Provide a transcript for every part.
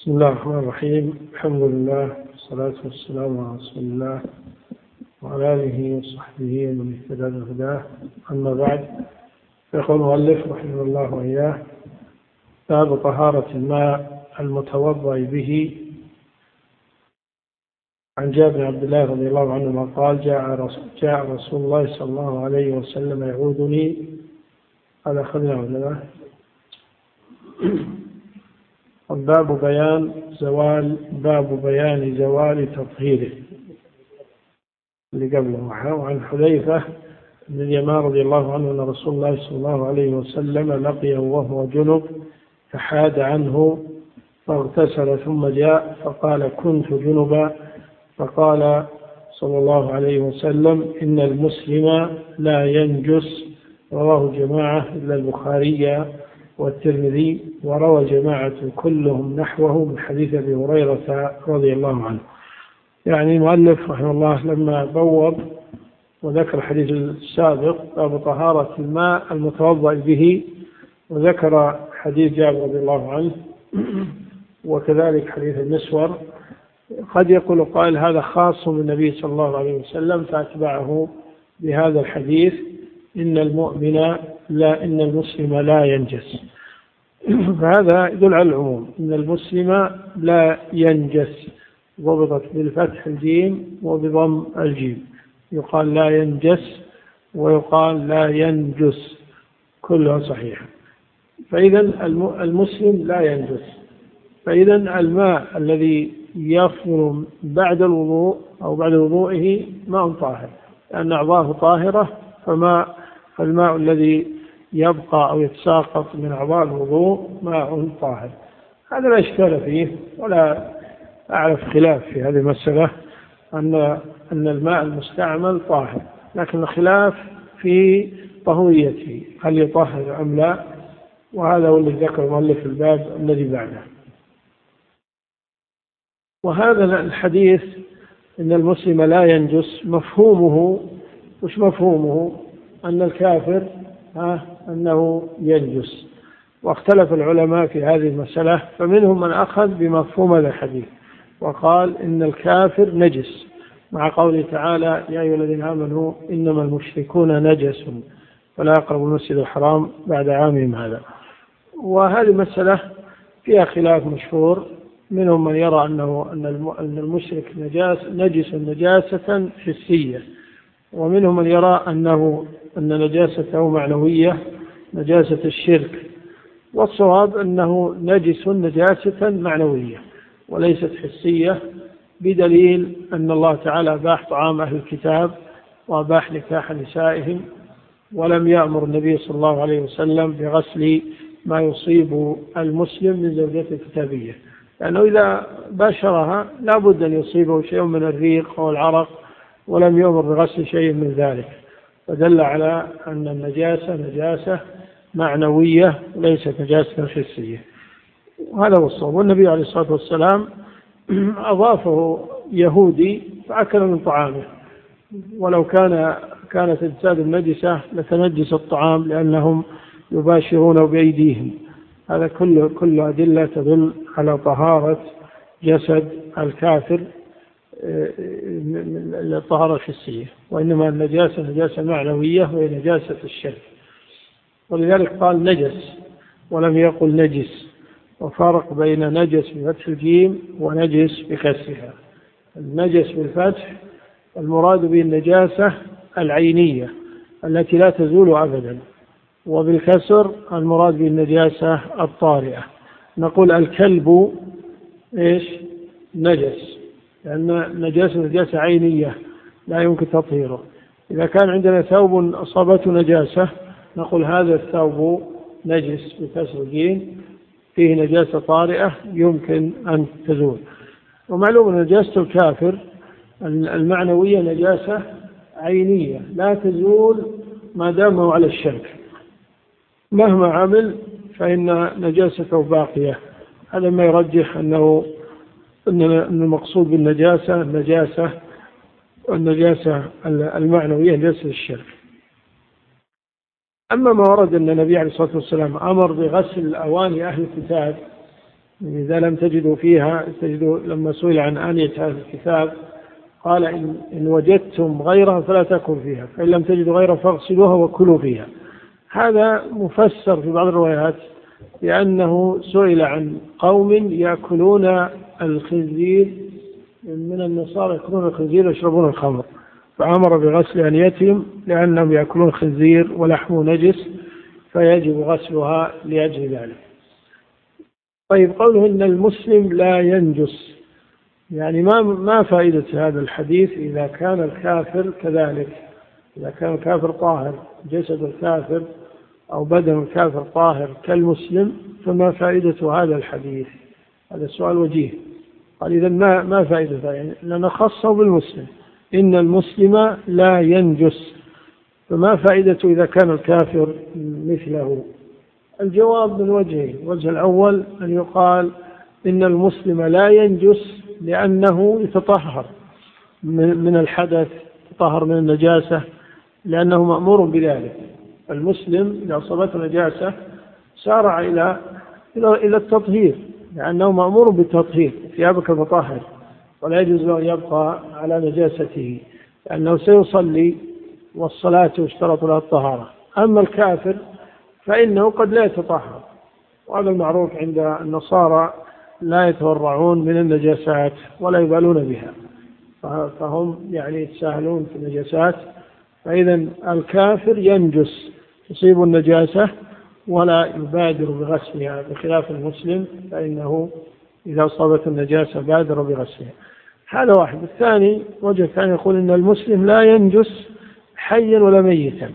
بسم الله الرحمن الرحيم. الحمد لله والصلاة والسلام على رسول الله وعلى آله وصحبه ومن اهتدى بهداه. أما بعد، يقول المؤلف رحمه الله وإياه: باب طهارة الماء المتوضأ به. عن جابر بن عبد الله رضي الله عنهما قال: جاء رسول الله صلى الله عليه وسلم يعودني. هذا أخذنا ولا لا؟ باب بيان زوال تطهيره اللي قبله. وعن حذيفة بن اليمان رضي الله عنه أن رسول الله صلى الله عليه وسلم لقيه وهو جنب فحاد عنه فاغتسل ثم جاء فقال: كنت جنبا. فقال صلى الله عليه وسلم: إن المسلم لا ينجس. رواه جماعة إلا البخاري والترمذي، وروى جماعة كلهم نحوه من حديث أبي هريرة رضي الله عنه. يعني المؤلف رحمه الله لما بوب وذكر الحديث السابق باب طهارة الماء المتوضأ به، وذكر حديث جابر رضي الله عنه وكذلك حديث المسور، قد يقول قائل هذا خاص من النبي صلى الله عليه وسلم، فأتبعه بهذا الحديث: إن المسلم لا ينجس. فهذا يدل على العموم. إن المسلم لا ينجس، ضبطت بالفتح الجيم وبضم الجيم، يقال لا ينجس ويقال لا ينجس، كلها صحيحة. فإذا المسلم لا ينجس. فإذا الماء الذي يفضل بعد الوضوء أو بعد وضوئه ماء طاهر، لأن أعضاءه طاهرة، فالماء الذي يبقى أو يتساقط من أعضاء الوضوء ماء طاهر. هذا لا إشكال فيه، ولا أعرف خلاف في هذه المسألة أن الماء المستعمل طاهر، لكن الخلاف في طهويته، هل يطهر أم لا، وهذا هو الذي ذكر المؤلف الباب الذي بعده. وهذا الحديث إن المسلم لا ينجس، مفهومه وش مفهومه؟ أن الكافر أنه ينجس. واختلف العلماء في هذه المسألة، فمنهم من أخذ بمفهوم هذا الحديث وقال إن الكافر نجس، مع قوله تعالى: يا أيها الذين آمنوا إنما المشركون نجس فلا يقربوا المسجد الحرام بعد عامهم هذا. وهذه المسألة فيها خلاف مشهور، منهم من يرى أن المشرك نجس نجاسة حسية، ومنهم من يرى أن نجاسته معنوية، نجاسة الشرك. والصواب أنه نجس نجاسة معنوية وليست حسية، بدليل أن الله تعالى أباح طعام أهل الكتاب وأباح نكاح نسائهم، ولم يأمر النبي صلى الله عليه وسلم بغسل ما يصيب المسلم من زوجته الكتابية، لأنه إذا باشرها لا بد أن يصيبه شيء من الريق أو العرق، ولم يؤمر بغسل شيء من ذلك، فدل على أن النجاسة نجاسة معنوية وليست نجاسة حسية. وهذا هو الصواب. والنبي عليه الصلاة والسلام أضافه يهودي فأكل من طعامه، ولو كانت أجساد النجسة لتنجس الطعام لأنهم يباشرون بأيديهم. هذا كل أدلة تدل على طهارة جسد الكافر، الطهارة الحسية، وإنما النجاسة نجاسة معنوية وهي نجاسة الشرك. ولذلك قال نجس ولم يقل نجس، وفرق بين نجس بفتح الجيم ونجس بكسرها. النجس بالفتح المراد به النجاسة العينية التي لا تزول أبدا، وبالكسر المراد به النجاسة الطارئة. نقول الكلب نجس، لأن نجاسة عينية لا يمكن تطهيره. إذا كان عندنا ثوب أصابته نجاسة نقول هذا الثوب نجس بكسر الجيم، فيه نجاسة طارئة يمكن أن تزول. ومعلوم أن نجاسة الكافر المعنوية نجاسة عينية لا تزول ما دامه على الشرك، مهما عمل فإن نجاسته باقية. هذا ما يرجح أن المقصود بالنجاسة النجاسة المعنوية نجاسة الشرك. أما ما ورد أن النبي عليه الصلاة والسلام أمر بغسل أواني أهل الكتاب، إذا لم تجدوا فيها لما سئل عن آنية هذا الكتاب قال إن وجدتم غيرها فلا تأكل فيها، فإن لم تجدوا غيرها فاغسلوها وكلوا فيها. هذا مفسر في بعض الروايات لأنه سئل عن قوم يأكلون الخنزير من النصارى، يأكلون الخنزير ويشربون الخمر، فأمر بغسل آنيتهم لأنهم يأكلون الخنزير ولحمه نجس فيجب غسلها لأجل ذلك. طيب، قوله إن المسلم لا ينجس، يعني ما فائدة هذا الحديث إذا كان الكافر كذلك؟ إذا كان الكافر طاهر، جسد الكافر أو بدن الكافر طاهر كالمسلم، فما فائدة هذا الحديث؟ هذا السؤال وجيه. قال إذا ما فائدة، يعني لأنه خصه بالمسلم، إن المسلم لا ينجس، فما فائدة إذا كان الكافر مثله؟ الجواب من وجهين. الوجه الأول أن يقال إن المسلم لا ينجس لأنه يتطهر من الحدث، يتطهر من النجاسة، لأنه مأمور بذلك. المسلم إذا أصابته نجاسة سارع إلى التطهير، لأنه مأمور بالتطهير، ثيابك فطهر، ولا يجوز له أن يبقى على نجاسته لأنه سيصلي والصلاة يشترط لها الطهارة. أما الكافر فإنه قد لا يتطهر، وهذا المعروف عند النصارى، لا يتورعون من النجاسات ولا يبالون بها، فهم يعني يتساهلون في النجاسات. فإذا الكافر ينجس، يصيب النجاسة ولا يبادر بغسلها، بخلاف المسلم فإنه إذا أصابت النجاسة بادر بغسلها. هذا واحد. الثاني، وجه الثاني يقول إن المسلم لا ينجس حيا ولا ميتا.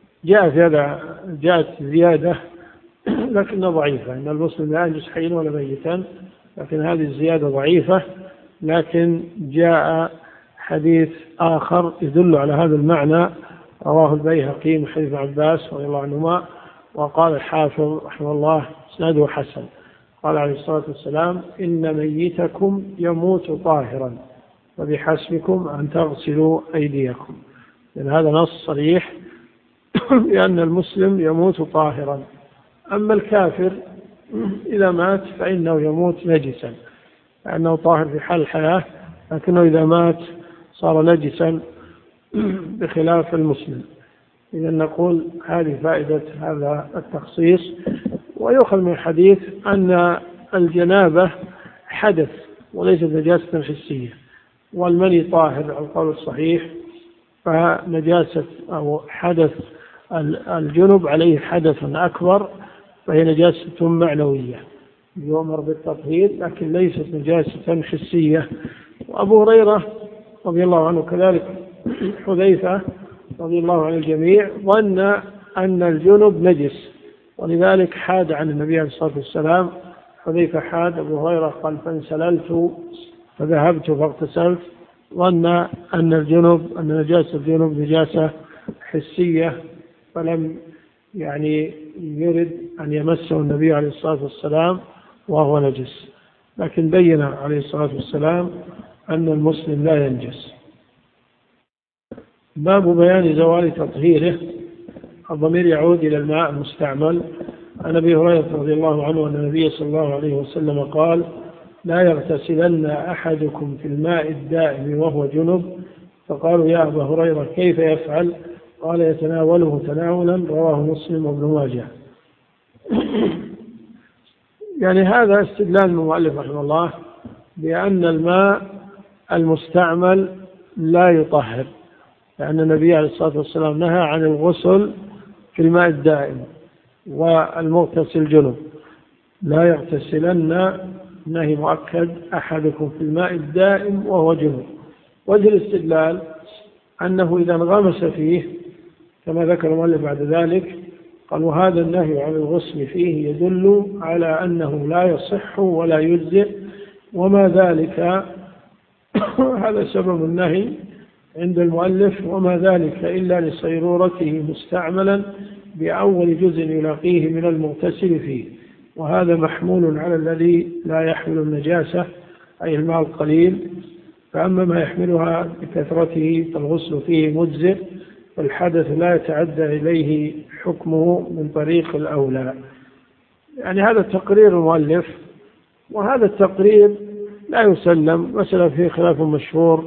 جاءت زيادة لكنها ضعيفة، إن المسلم لا ينجس حيا ولا ميتا، لكن هذه الزيادة ضعيفة. لكن جاء حديث آخر يدل على هذا المعنى، رواه البيهقي من حديث عباس رضي الله عنهما، وقال الحافظ رحمه الله إسناده حسن، قال عليه الصلاة والسلام: إن ميتكم يموت طاهرا وبحسبكم أن تغسلوا أيديكم. لأن هذا نص صريح لأن المسلم يموت طاهرا. أما الكافر إذا مات فإنه يموت نجسا، لأنه طاهر في حال الحياة، لكنه إذا مات صار نجسا بخلاف المسلم. إذا نقول هذه فائدة هذا التخصيص. ويؤخذ من الحديث أن الجنابة حدث وليست نجاسة حسية، والمني طاهر على القول الصحيح، فنجاسة أو حدث الجنب عليه حدث أكبر، فهي نجاسة معنوية يؤمر بالتطهير، لكن ليست نجاسة حسية. وأبو هريرة رضي الله عنه كذلك حذيفة رضي الله عن الجميع ظن أن الجنب نجس، ولذلك حاد عن النبي عليه الصلاة والسلام. حذيفة حاد، أبو هريرة قال: فانسللت فذهبت فاغتسلت، ظن أن نجاسة الجنب نجاسة حسية، فلم يرد أن يمسه النبي عليه الصلاة والسلام وهو نجس، لكن بين عليه الصلاة والسلام أن المسلم لا ينجس. باب بيان زوال تطهيره. الضمير يعود إلى الماء المستعمل. عن أبي هريرة رضي الله عنه أن النبي صلى الله عليه وسلم قال: لا يغتسلن أحدكم في الماء الدائم وهو جنب. فقالوا: يا أبا هريرة كيف يفعل؟ قال: يتناوله تناولا. رواه مسلم وابن ماجه. يعني هذا استدلال المؤلف رحمه الله بأن الماء المستعمل لا يطهر، لأن النبي عليه الصلاة والسلام نهى عن الغسل في الماء الدائم، والمغتسل جنب. لا يغتسلن، نهي مؤكد، أحدكم في الماء الدائم وهو جنب. وجه الاستدلال أنه إذا انغمس فيه كما ذكر المؤلف بعد ذلك، قال: وهذا النهي عن الغسل فيه يدل على أنه لا يصح ولا يجزئ، وما ذلك هذا سبب النهي عند المؤلف، وما ذلك إلا لصيرورته مستعملا بأول جزء يلاقيه من المغتسل فيه، وهذا محمول على الذي لا يحمل النجاسة أي الماء القليل. فأما ما يحملها بكثرته فالغسل فيه مجزئ، فالحدث لا يتعدى إليه حكمه من طريق الأولى. يعني هذا تقرير المؤلف وهذا التقريب لا يسلم، مسألة فيه خلاف مشهور،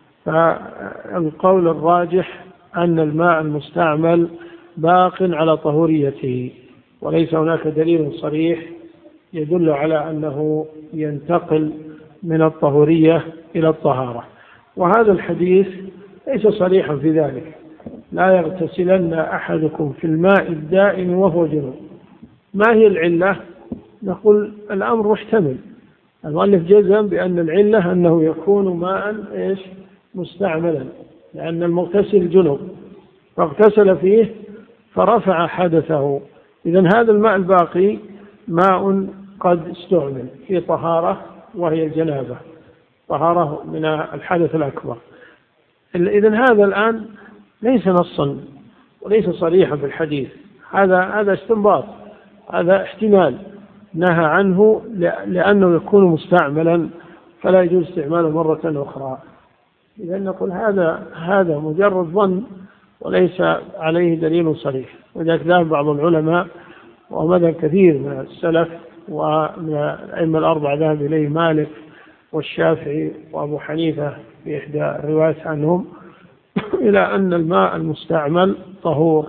فالقول الراجح أن الماء المستعمل باق على طهوريته، وليس هناك دليل صريح يدل على أنه ينتقل من الطهورية إلى الطهارة. وهذا الحديث ليس صريحا في ذلك، لا يغتسلن أحدكم في الماء الدائم وهو جنوب. ما هي العلة؟ نقول الأمر محتمل. المؤلف جزم بأن العلة أنه يكون ماء مستعملا، لأن المغتسل جنوب فاغتسل فيه فرفع حدثه. إذن هذا الماء الباقي ماء قد استعمل في طهارة وهي الجنابة، طهارة من الحدث الأكبر. إذن هذا الآن ليس نصا وليس صريحا في الحديث، هذا استنباط، هذا احتمال نهى عنه لأنه يكون مستعملا فلا يجوز استعماله مرة أخرى. إذن نقول هذا مجرد ظن وليس عليه دليل صريح. وذلك ذهب بعض العلماء ومذهب كثير من السلف ومن الأئمة الأربعة ذهب إليه مالك والشافعي وأبو حنيفة في إحدى الروايات عنهم إلى أن الماء المستعمل طهور،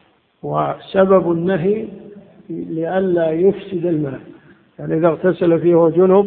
وسبب النهي لئلا يفسد الماء، يعني إذا اغتسل فيه وهو جنب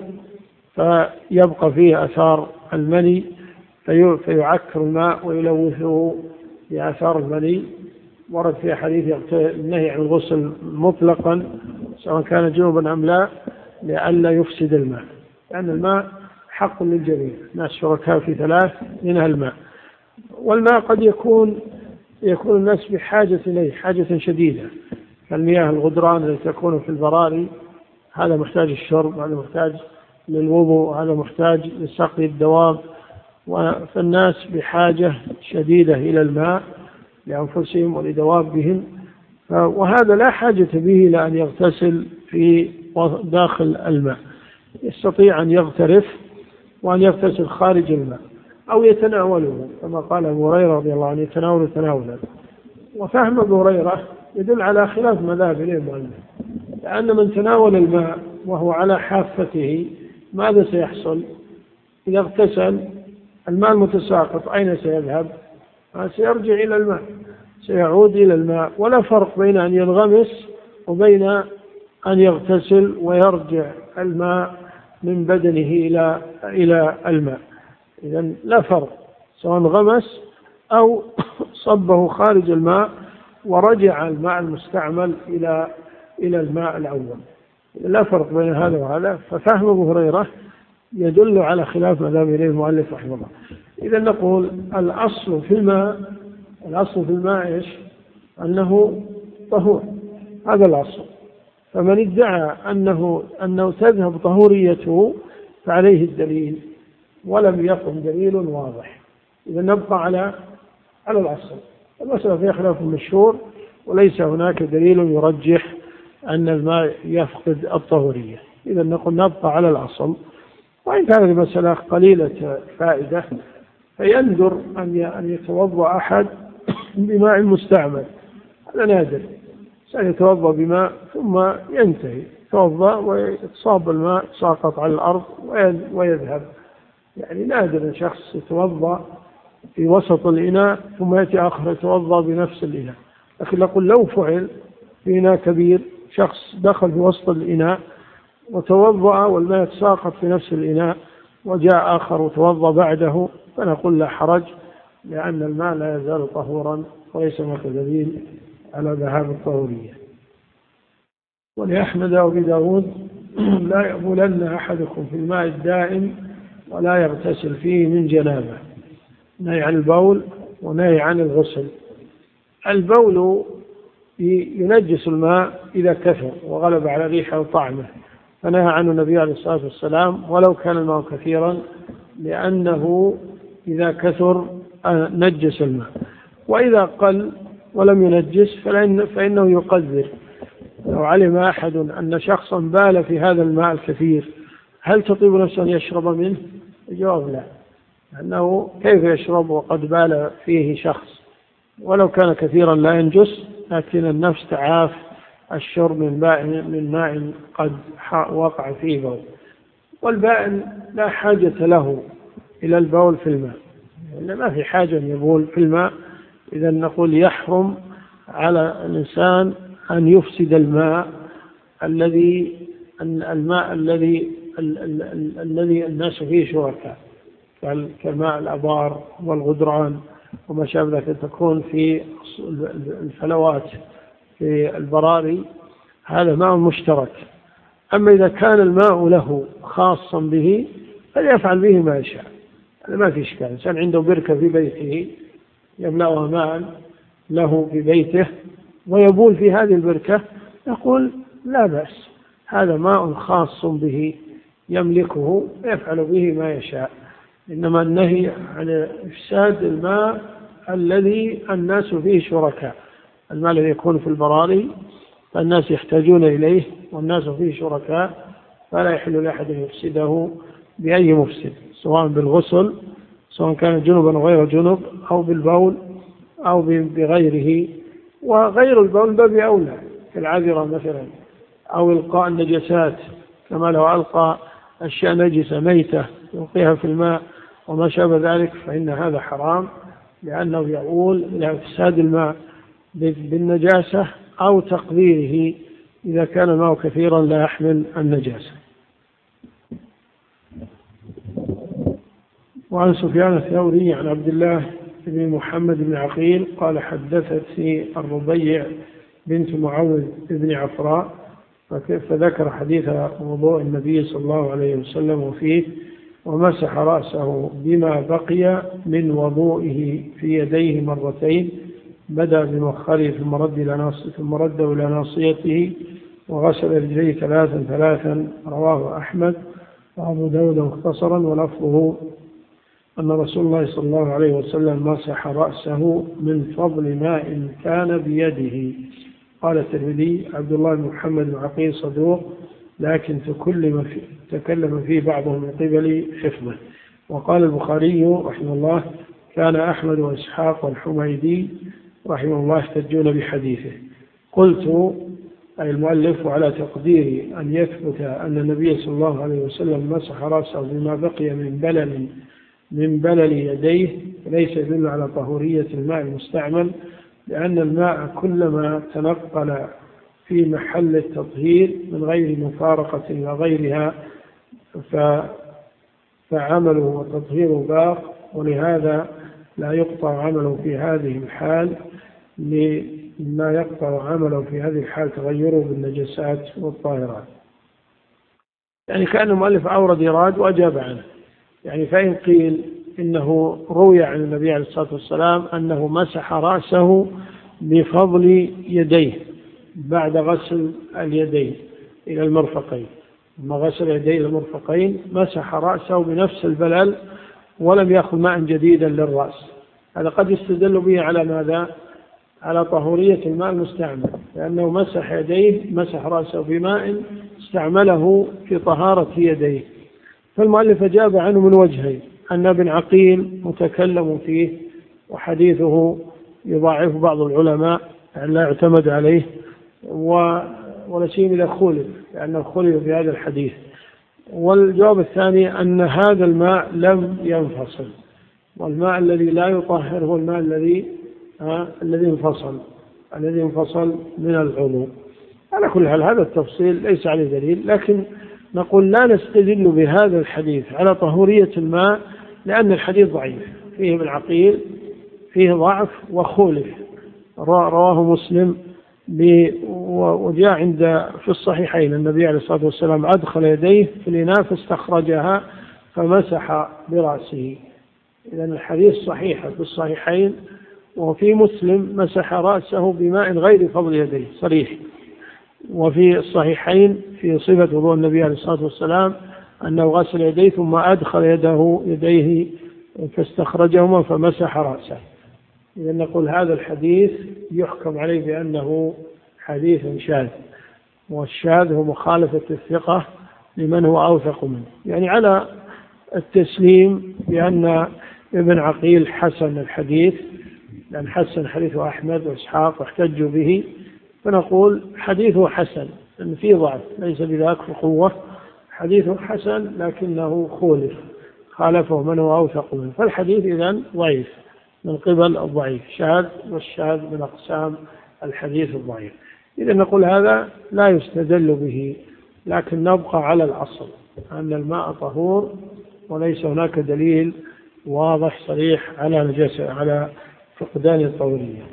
فيبقى فيه أثار المني فيعكر الماء ويلوثه بآثار المني. ورد في حديث النهي عن الغسل مطلقا سواء كان جنبا أم لا لئلا يفسد الماء، لأن الماء حق للجميع، الناس شركاء في ثلاث منها الماء. والماء قد يكون الناس بحاجة إليه حاجة شديدة، كالمياه الغدران التي تكون في البراري، هذا محتاج الشرب، هذا محتاج للوضوء، هذا محتاج لسقي الدواب، فالناس بحاجة شديدة إلى الماء لأنفسهم ولدوابهم، وهذا لا حاجة به إلى أن يغتسل في داخل الماء، يستطيع أن يغترف وأن يغتسل خارج الماء أو يتناوله كما قال أبو هريرة رضي الله عنه يتناول تناولا. وفهم أبو هريرة يدل على خلاف مذاهب المؤلف، لأن من تناول الماء وهو على حافته ماذا سيحصل؟ إذا اغتسل الماء المتساقط أين سيذهب؟ سيرجع إلى الماء، سيعود إلى الماء، ولا فرق بين أن ينغمس وبين أن يغتسل ويرجع الماء من بدنه إلى الماء. إذن لا فرق، سواء انغمس أو صبه خارج الماء ورجع الماء المستعمل إلى الماء الأول، لا فرق بين هذا وهذا. ففهم أبو هريرة يدل على خلاف مذهب إليه المؤلف رحمه الله. إذا نقول الأصل في الماء أنه طهور، هذا الأصل. فمن ادعى أنه تذهب طهوريته فعليه الدليل، ولم يقم دليل واضح. إذا نبقى على الأصل. المسألة فيها خلاف مشهور وليس هناك دليل يرجح أن الماء يفقد الطهورية. إذا نقول نبقى على الأصل، وإن كانت المسألة قليلة فائدة فيندر أن يتوضأ أحد بماء مستعمل، هذا نادر، سيتوضأ بماء ثم ينتهي، يتوضأ ويتصاب الماء ساقط على الأرض ويذهب. يعني نادر أن شخص يتوضأ في وسط الإناء ثم يأتي آخر يتوضأ بنفس الإناء. لكن نقول لو فعل في إناء كبير، شخص دخل في وسط الإناء وتوضأ والماء ساقط في نفس الإناء وجاء آخر وتوضأ بعده، فنقول لا حرج، لأن الماء لا يزال طهورا وليس هناك دليل على ذهاب الطهورية. ولأحمد وأبي داود لا يأبولن أحدكم في الماء الدائم ولا يغتسل فيه من جنابه. نهي عن البول ونهي عن الغسل. البول ينجس الماء إذا كثر وغلب على ريحه وطعمه، فنهى عنه النبي عليه الصلاة والسلام ولو كان الماء كثيرا، لأنه إذا كثر نجس الماء. وإذا قل ولم ينجس فإنه يقذر. لو علم أحد أن شخصا بال في هذا الماء الكثير هل تطيب نفسه أن يشرب منه؟ الجواب لا، لأنه كيف يشرب وقد بال فيه شخص؟ ولو كان كثيرا لا ينجس، لكن النفس تعاف الشرب من ماء قد وقع فيه بول. والبائن لا حاجة له إلى البول في الماء، لأن ما في حاجة أن يبول في الماء. إذا نقول يحرم على الإنسان أن يفسد الماء الذي الناس فيه شركاء، كماء الأبار والغدران وما شابه ذلك، تكون في الفلوات في البراري، هذا ماء مشترك. أما إذا كان الماء له خاصا به فليفعل به ما يشاء، هذا ما في إشكال. إنسان عنده بركة في بيته يملأها ماء له في بيته ويبول في هذه البركة، يقول لا بأس، هذا ماء خاص به يملكه يفعل به ما يشاء. إنما النهي عن إفساد الماء الذي الناس فيه شركاء، الماء الذي يكون في البراري فالناس يحتاجون إليه والناس فيه شركاء، فلا يحل لأحد يفسده بأي مفسد، سواء بالغسل، سواء كان جنبا غير جنب، أو بالبول أو بغيره. وغير البول باب أولى كالعذرة مثلا، أو إلقاء النجسات، كما لو ألقى أشياء نجسة ميتة يلقيها في الماء وما شابه ذلك، فإن هذا حرام، لأنه يؤول إلى إفساد الماء بالنجاسة أو تقديره إذا كان الماء كثيرا لا يحمل النجاسة. وعن سفيان الثوري عن عبد الله بن محمد بن عقيل قال حدثتني الربيع بنت معوذ بن عفراء، فذكر حديث وضوء النبي صلى الله عليه وسلم فيه ومسح رأسه بما بقي من وضوئه في يديه مرتين، بدأ بمؤخره ثم رده إلى ناصيته وغسل رجليه ثلاثا. رواه أحمد وأبو داود مختصرا، ولفظه أن رسول الله صلى الله عليه وسلم مسح رأسه من فضل ماء كان بيده. قال الترمذي عبد الله بن محمد بن عقيل صدوق، لكن تكلم فيه بعضهم من قبل حفظه. وقال البخاري رحمه الله كان أحمد وإسحاق والحميدي رحمه الله يحتجون بحديثه. قلت أي المؤلف على تقدير أن يثبت أن النبي صلى الله عليه وسلم مسح رأسه بما بقي من بلل يديه ليس يدل على طهورية الماء المستعمل، لأن الماء كلما تنقل في محل التطهير من غير مفارقة وغيرها فعمله وتطهيره باق، ولهذا لا يقطع عمله في هذه الحال لما يقطع عمله في هذه الحال تغيره بالنجسات والطاهرات. يعني كأن المؤلف أورد إيراد وأجاب عنه. يعني فإن قيل إنه روي عن النبي عليه الصلاة والسلام أنه مسح رأسه بفضل يديه بعد غسل اليدين إلى المرفقين، ثم غسل يديه إلى المرفقين مسح رأسه بنفس البلل ولم يأخذ ماء جديدا للرأس، هذا قد يستدل به على ماذا؟ على طهورية الماء المستعمل، لأنه مسح رأسه بماء استعمله في طهارة يديه. فالمؤلف أجاب عنه من وجهين: أن ابن عقيل متكلم فيه وحديثه يضاعف بعض العلماء لا يعتمد عليه، ولا شيء إذا خولف، لأنه خولف في هذا الحديث. والجواب الثاني أن هذا الماء لم ينفصل، والماء الذي لا يطهر هو الماء الذي انفصل من العضو. على كل حال هذا التفصيل ليس عليه دليل، لكن نقول لا نستدل بهذا الحديث على طهورية الماء، لأن الحديث ضعيف فيه ابن عقيل، فيه ضعف وخولف. رواه مسلم وجاء في الصحيحين النبي عليه الصلاة والسلام أدخل يديه في الإناء فاستخرجها فمسح برأسه. إذن الحديث صحيح في الصحيحين، وفي مسلم مسح رأسه بماء غير فضل يديه صريح. وفي الصحيحين في صفة وضوء النبي عليه الصلاة والسلام أنه غسل يديه ثم أدخل يديه فاستخرجهما فمسح رأسه. إذا نقول هذا الحديث يحكم عليه بأنه حديث شاذ، والشاذ هو مخالفة الثقة لمن هو أوثق منه. يعني على التسليم بأن ابن عقيل حسن الحديث، لأن حسن حديثه أحمد وإسحاق واحتجوا به، فنقول حديثه حسن، لأن فيه ضعف ليس بذاك قوة، حديث حسن لكنه خالفه من هو أوثق منه، فالحديث إذن ضعيف من قبل الضعيف، شاذ، والشاذ من أقسام الحديث الضعيف. إذا نقول هذا لا يستدل به، لكن نبقى على الأصل أن الماء طهور، وليس هناك دليل واضح صريح على نجاسة، على فقدان الطهورية.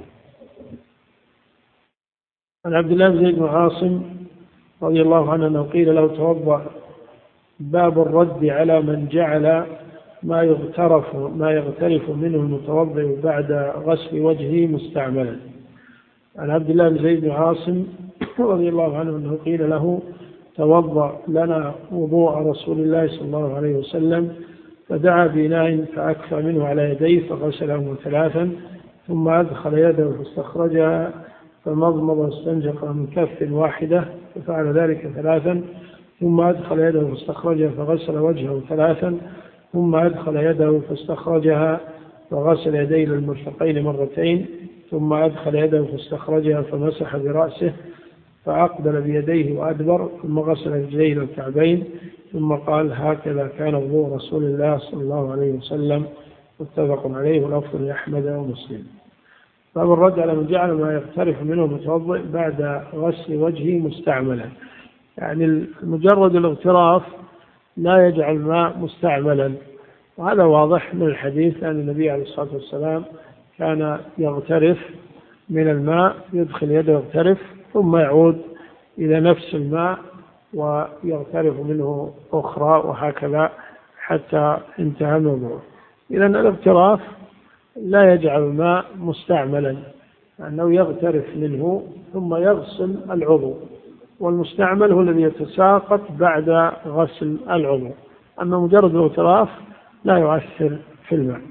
عن عبد الله بن زيد بن عاصم رضي الله عنه أنه قيل له توضأ، باب الرد على من جعل ما يغترف منه المتوضئ بعد غسل وجهه مستعملا. عن عبد الله بن زيد بن عاصم رضي الله عنه أنه قيل له توضأ لنا وضوء رسول الله صلى الله عليه وسلم، فدعا بإناء فأكفى منه على يديه فغسله 3، ثم أدخل يده فاستخرجها فمضمض واستنشق من كف واحدة ففعل ذلك 3، ثم أدخل يده فاستخرجها فغسل وجهه 3، ثم أدخل يده فاستخرجها فغسل يديه للمرفقين 2 مرة، ثم أدخل يده فاستخرجها فمسح برأسه فأقبل بيديه وأدبر، ثم غسل رجليه إلى الكعبين، ثم قال هكذا كان وضوء رسول الله صلى الله عليه وسلم، متفق عليه واللفظ لأحمد ومسلم. باب الرد على من جعل ما يغترف منه المتوضئ بعد غسل وجهه مستعملا، يعني مجرد الاغتراف لا يجعل الماء مستعملا، وهذا واضح من الحديث أن النبي عليه الصلاة والسلام كان يغترف من الماء، يدخل يده يغترف ثم يعود إلى نفس الماء ويغترف منه أخرى، وهكذا حتى انتهى الوضوء. إذن الاغتراف لا يجعل الماء مستعملا، أنه يغترف منه ثم يغسل العضو، والمستعمل هو الذي يتساقط بعد غسل العضو، أما مجرد الاغتراف لا يؤثر في الماء.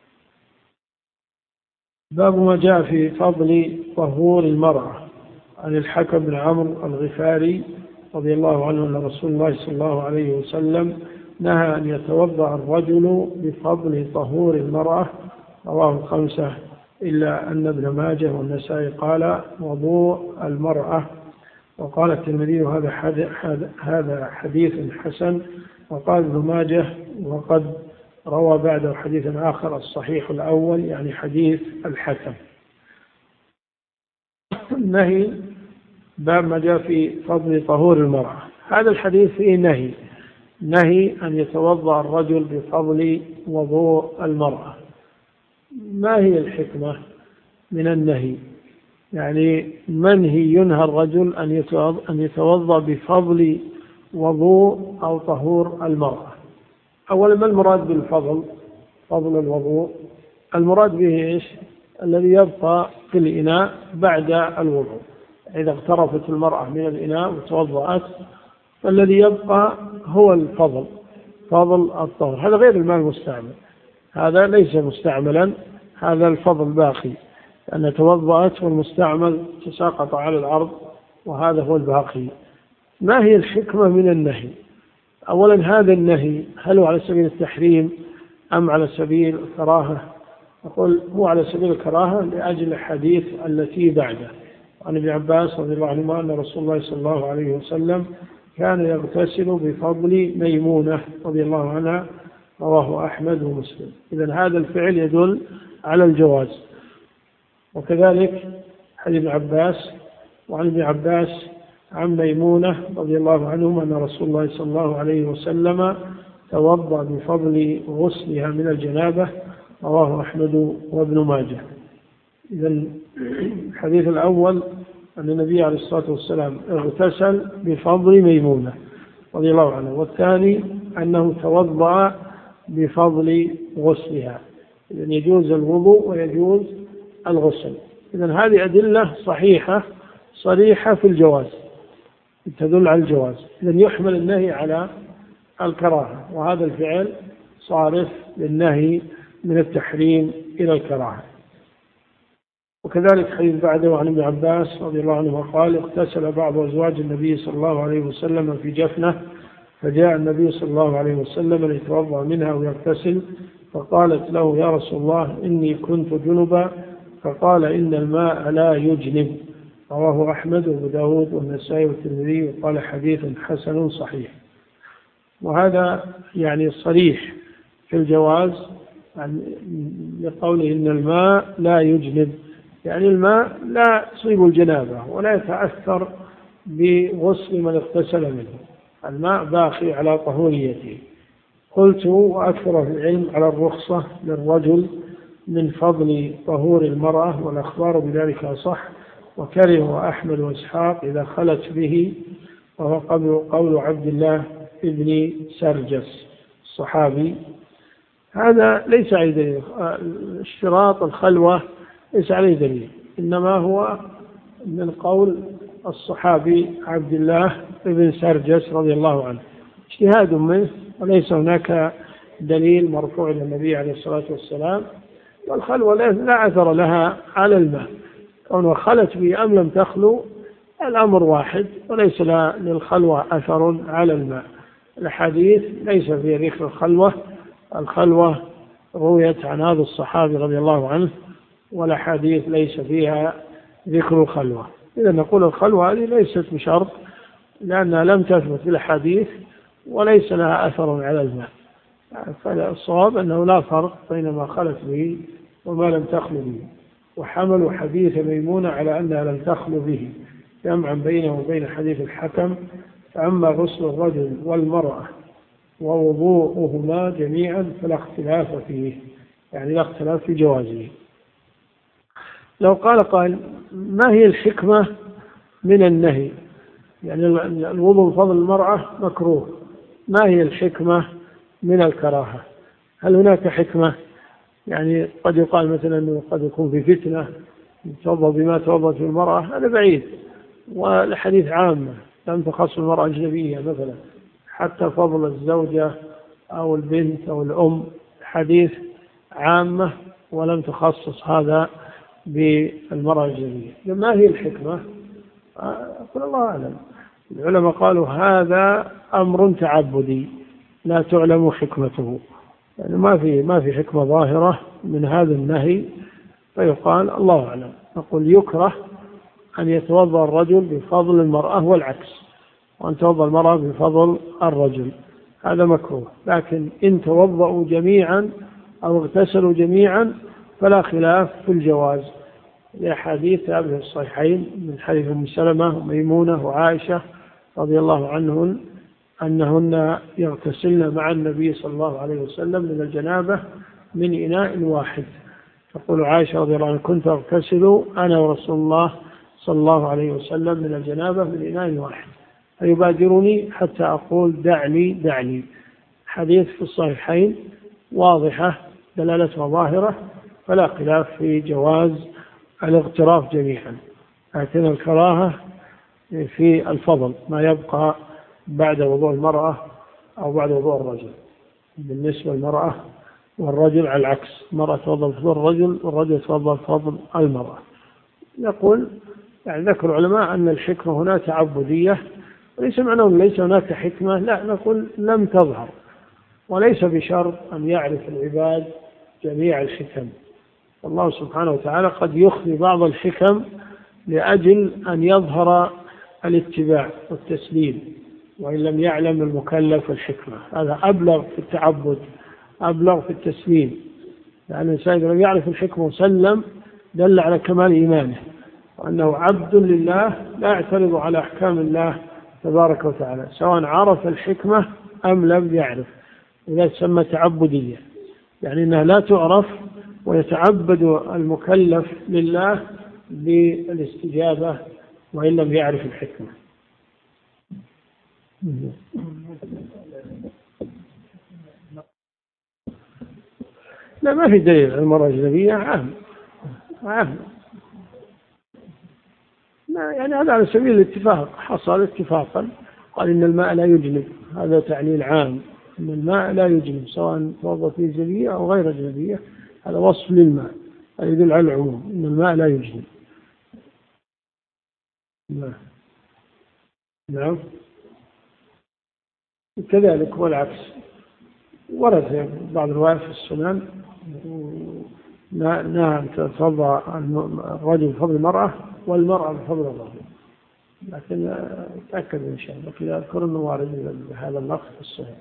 باب ما جاء في فضل طهور المرأة. عن الحكم بن عمرو الغفاري رضي الله عنه أن رسول الله صلى الله عليه وسلم نهى أن يتوضأ الرجل بفضل طهور المرأة، رواه 5 إلا أن ابن ماجه والنسائي قال وضوء المرأة، وقال الترمذي هذا حديث حسن، وقال ابن ماجه وقد روى بعده حديث آخر الصحيح الأول، يعني حديث الحكم. النهي، باب ما جاء في فضل طهور المرأة. هذا الحديث فيه نهي أن يتوضأ الرجل بفضل وضوء المرأة. ما هي الحكمة من النهي؟ يعني ينهى الرجل أن يتوضأ بفضل وضوء أو طهور المرأة. أولا، ما المراد بالفضل؟ فضل الوضوء المراد به إيش؟ الذي يبقى في الإناء بعد الوضوء. إذا اغترفت المرأة من الإناء وتوضأت فالذي يبقى هو الفضل، فضل الطهر، هذا غير الماء المستعمل، هذا ليس مستعملا، هذا الفضل باقي، أن توضأت والمستعمل تساقط على الأرض، وهذا هو الباقي. ما هي الحكمة من النهي؟ أولا، هذا النهي هل هو على سبيل التحريم أم على سبيل الكراهة؟ أقول هو على سبيل الكراهة لأجل الحديث التي بعده. عن ابن عباس رضي الله عنهما أن رسول الله صلى الله عليه وسلم كان يغتسل بفضل ميمونة رضي الله عنها، رواه أحمد ومسلم. إذن هذا الفعل يدل على الجواز. وكذلك حديث ابن عباس، وعن ابن عباس عن ميمونة رضي الله عنهما أن رسول الله صلى الله عليه وسلم توضأ بفضل غسلها من الجنابة، رواه أحمد وابن ماجه. إذن الحديث الأول أن النبي عليه الصلاة والسلام اغتسل بفضل ميمونة رضي الله عنه، والثاني أنه توضأ بفضل غسلها. إذن يجوز الوضوء ويجوز الغسل. إذن هذه أدلة صحيحة صريحة في الجواز، تدل على الجواز. إذن يحمل النهي على الكراهة، وهذا الفعل صارف للنهي من التحريم إلى الكراهة. وكذلك حديث بعده عن ابن عباس رضي الله عنه قال اغتسل بعض أزواج النبي صلى الله عليه وسلم في جفنة، فجاء النبي صلى الله عليه وسلم ليتوضأ منها ويغتسل، فقالت له يا رسول الله إني كنت جنبا، فقال إن الماء لا يجنب، رواه أحمد وأبو داود والنسائي والترمذي، وقال حديث حسن صحيح. وهذا يعني صريح في الجواز لقوله إن الماء لا يجنب، يعني الماء لا يصيب الجنابة ولا يتأثر بغسل من اغتسل منه، الماء باقي على طهوريته. قلت وأكثر العلم على الرخصة للرجل من فضل طهور المرأة، والأخبار بذلك أصح، وكره أحمد وإسحاق إذا خلت به، وهو قول عبد الله ابن سرجس الصحابي. هذا ليس عليه دليل، اشتراط الخلوة ليس عليه دليل، إنما هو من قول الصحابي عبد الله ابن سرجس رضي الله عنه، اجتهاد منه، وليس هناك دليل مرفوع إلى النبي عليه الصلاة والسلام. والخلوة لا أثر لها على الماء، كونها خلت به أم لم تخلو الأمر واحد، وليس للخلوة أثر على الماء. الحديث ليس فيه ذكر الخلوة، الخلوة رويت عن هذا الصحابي رضي الله عنه، والأحاديث ليس فيها ذكر الخلوة. إذا نقول الخلوة هذه ليست بشرط، لأنها لم تثبت في الحديث وليس لها أثر على الماء. فالصواب أنه لا فرق بين ما خلت به وما لم تخل به، وحملوا حديث ميمونة على أنها لم تخل به جمعا بينه وبين حديث الحكم. فأما غسل الرجل والمرأة ووضوءهما جميعا فلا اختلاف فيه، يعني لا اختلاف في جوازه. لو قال ما هي الحكمة من النهي؟ يعني الوضوء بفضل المرأة مكروه، ما هي الحكمة من الكراهة؟ هل هناك حكمة؟ يعني قد يقال مثلا أنه قد يكون في فتنة توضأ بما توضأت في المرأة، هذا بعيد، والحديث عامة لم تخص المرأة أجنبية مثلا، حتى فضل الزوجة أو البنت أو الأم حديث عامة ولم تخصص هذا بالمرأة الأجنبية. ما هي الحكمة؟ أقول الله أعلم. العلماء قالوا هذا أمر تعبدي لا تعلم حكمته، يعني ما في حكمة ظاهرة من هذا النهي، فيقال الله أعلم. نقول يكره أن يتوضأ الرجل بفضل المرأة والعكس، وأن توضأ المرأة بفضل الرجل، هذا مكروه. لكن إن توضأوا جميعا أو اغتسلوا جميعا فلا خلاف في الجواز، لأحاديث في الصحيحين من حديث أم سلمة وميمونة وعائشة رضي الله عنهن أنهن يغتسلن مع النبي صلى الله عليه وسلم من الجنابة من إناء واحد. تقول عائشة رضي الله عنها كنت أغتسل أنا ورسول الله صلى الله عليه وسلم من الجنابة من إناء واحد، فيبادرني حتى أقول دعني دعني. حديث في الصحيحين واضحة دلالتها ظاهرة، فلا خلاف في جواز الاغتراف جميعا، لكن الكراهة في الفضل ما يبقى بعد وضوء المرأة أو بعد وضوء الرجل. بالنسبة للمرأة والرجل على العكس، المرأة تفضل بفضل الرجل والرجل تفضل بفضل المرأة. نقول يعني ذكر العلماء أن الحكمة هنا تعبدية، وليس معناه ليس هناك حكمة، لا، نقول لم تظهر، وليس بشرط أن يعرف العباد جميع الحكم. الله سبحانه وتعالى قد يخفي بعض الحكم لأجل أن يظهر الاتباع والتسليم، وإن لم يعلم المكلف الحكمة، هذا أبلغ في التعبد، أبلغ في التسليم، لأن الإنسان إذا لم يعرف الحكمة وسلم دل على كمال إيمانه، وأنه عبد لله لا يعترض على أحكام الله تبارك وتعالى سواء عرف الحكمة أم لم يعرف. إذا تسمى تعبدية، يعني أنها لا تعرف ويتعبد المكلف لله بالاستجابة وإن لم يعرف الحكمة. لا، ما في دليل على المرأة الأجنبية، عام. يعني هذا على سبيل الاتفاق، حصل اتفاقا قال إن الماء لا يجنب، هذا تعليل عام إن الماء لا يجنب سواء توضأ فيه أجنبية أو غير أجنبية، هذا وصف للماء، هذا يدل على العموم إن الماء لا يجنب. نعم كذلك والعكس، ورد في بعض الروايات في السنن نعم تتوضأ الرجل بفضل المرأة والمرأة بفضل الرجل، لكن تأكد إن شاء الله كذا أذكر أنه وارد بهذا اللفظ في الصحيح.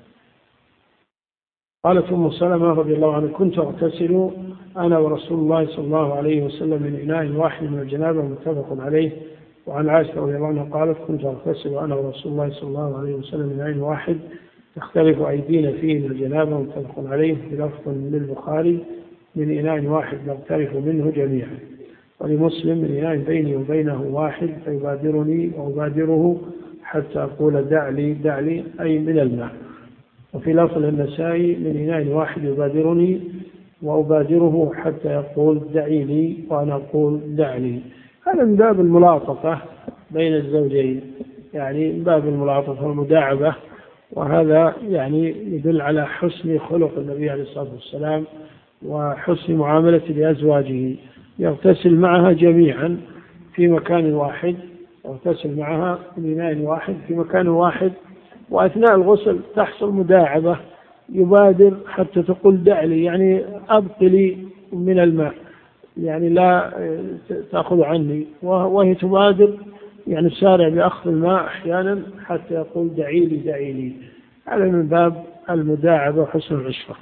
قالت أم سلمة رضي الله عنها كنت أغتسل أنا ورسول الله صلى الله عليه وسلم من إناء واحد من الجنابة متفق عليه. وعن عائشة رضي الله عنها قالت كنت أغتسل أنا ورسول الله صلى الله عليه وسلم من إناء واحد تختلف أيدينا فيه من الجنابة متفق عليه. بلفظ للبخاري من إناء واحد نغترف منه جميعا. ولمسلم من إناء بيني وبينه واحد فيبادرني وأبادره حتى أقول دع لي أي من الماء. وفي لفظ النسائي من إناء واحد يبادرني وأبادره حتى يقول دعي لي وأنا أقول دع لي. هذا من باب الملاطفة بين الزوجين، يعني من باب الملاطفة والمداعبة، وهذا يعني يدل على حسن خلق النبي عليه الصلاة والسلام وحسن معاملة لأزواجه. يغتسل معها جميعا في مكان واحد، يغتسل معها من إناء واحد في مكان واحد، وأثناء الغسل تحصل مداعبة يبادر حتى تقول دع لي يعني أبق لي من الماء، يعني لا تأخذ عني، وهي تبادر يعني سارع بأخذ الماء أحيانا حتى يقول دعي لي. هذا من باب المداعبة وحسن العشرة.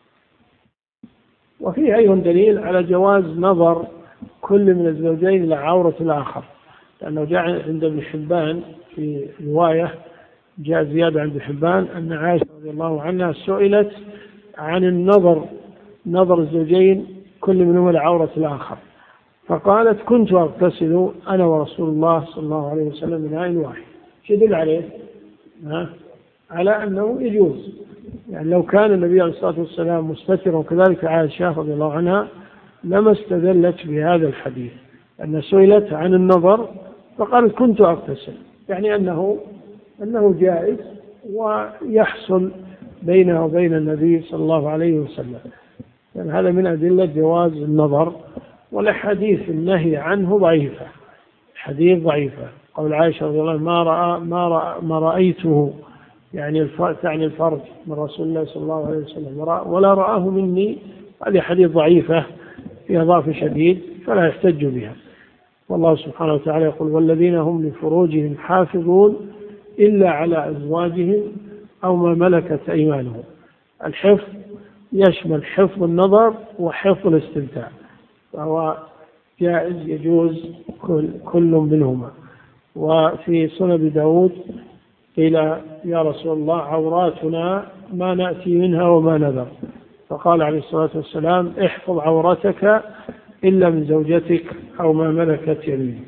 وفيه أيضا دليل على جواز نظر كل من الزوجين إلى عورة الآخر، لأنه جاء عند ابن حبان في رواية جاء زيادة عند حبان أن عائشة رضي الله عنها سئلت عن نظر الزوجين كل منهما لعورة الآخر، فقالت كنت أغتسل أنا ورسول الله صلى الله عليه وسلم من إناء واحد. شو يدل عليه؟ على أنه يجوز، يعني لو كان النبي عليه الصلاة والسلام مستترا وكذلك عائشة رضي الله عنها لما استدلت بهذا الحديث، أن سئلت عن النظر فقالت كنت أغتسل، يعني أنه جائز ويحصل بينه وبين النبي صلى الله عليه وسلم. يعني هذا من أدلة جواز النظر. والحديث النهي عنه ضعيفة، حديث ضعيفة. قول عائشة رضي الله عنها ما رأيته، يعني تعني الفرج من رسول الله صلى الله عليه وسلم ولا رآه مني، هذه حديث ضعيفة فيها ضعف شديد فلا يحتج بها. والله سبحانه وتعالى يقول والذين هم لفروجهم حافظون إلا على أزواجهم أو ما ملكت أيمانهم. الحفظ يشمل حفظ النظر وحفظ الاستمتاع، فهو جائز يجوز كل منهما. وفي سنن داود قيل يا رسول الله عوراتنا ما نأتي منها وما نذر، فقال عليه الصلاة والسلام احفظ عورتك إلا من زوجتك أو ما ملكت يمينك.